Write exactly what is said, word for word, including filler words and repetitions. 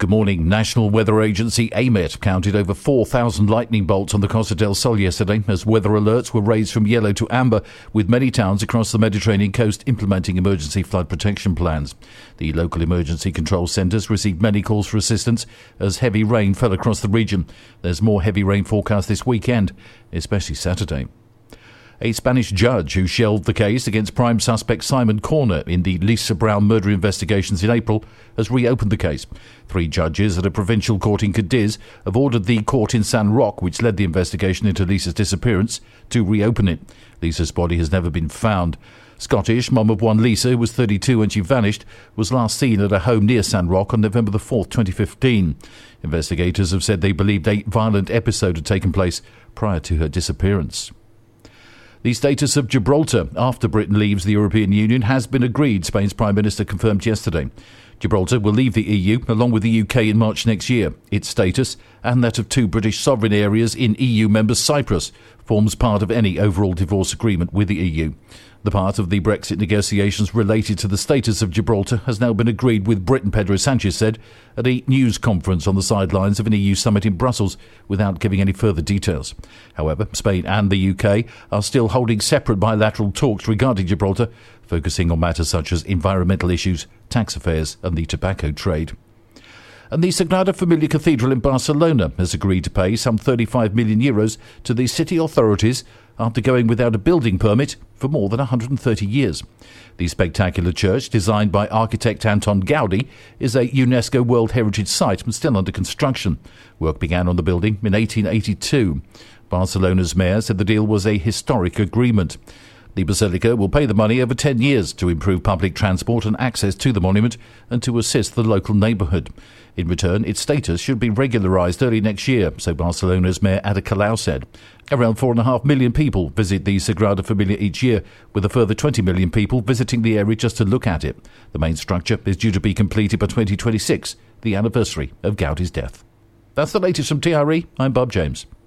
Good morning. National Weather Agency A M E T counted over four thousand lightning bolts on the Costa del Sol yesterday as weather alerts were raised from yellow to amber, with many towns across the Mediterranean coast implementing emergency flood protection plans. The local emergency control centres received many calls for assistance as heavy rain fell across the region. There's more heavy rain forecast this weekend, especially Saturday. A Spanish judge who shelved the case against prime suspect Simon Corner in the Lisa Brown murder investigations in April has reopened the case. Three judges at a provincial court in Cadiz have ordered the court in San Roque, which led the investigation into Lisa's disappearance, to reopen it. Lisa's body has never been found. Scottish mum of one Lisa, who was thirty-two when she vanished, was last seen at a home near San Roque on November the fourth, twenty fifteen. Investigators have said they believed a violent episode had taken place prior to her disappearance. The status of Gibraltar after Britain leaves the European Union has been agreed, Spain's Prime Minister confirmed yesterday. Gibraltar will leave the E U along with the U K in March next year. Its status, and that of two British sovereign areas in E U member Cyprus, forms part of any overall divorce agreement with the E U. The part of the Brexit negotiations related to the status of Gibraltar has now been agreed with Britain, Pedro Sanchez said at a news conference on the sidelines of an E U summit in Brussels, without giving any further details. However, Spain and the U K are still holding separate bilateral talks regarding Gibraltar, focusing on matters such as environmental issues, tax affairs and the tobacco trade. And the Sagrada Familia Cathedral in Barcelona has agreed to pay some thirty-five million euros to the city authorities after going without a building permit for more than one hundred thirty years. The spectacular church, designed by architect Anton Gaudi, is a UNESCO World Heritage Site and still under construction. Work began on the building in eighteen eighty-two. Barcelona's mayor said the deal was a historic agreement. The Basilica will pay the money over ten years to improve public transport and access to the monument and to assist the local neighbourhood. In return, its status should be regularised early next year, so Barcelona's Mayor Ada Colau said. Around four and a half million people visit the Sagrada Familia each year, with a further twenty million people visiting the area just to look at it. The main structure is due to be completed by twenty twenty-six, the anniversary of Gaudi's death. That's the latest from T R E. I'm Bob James.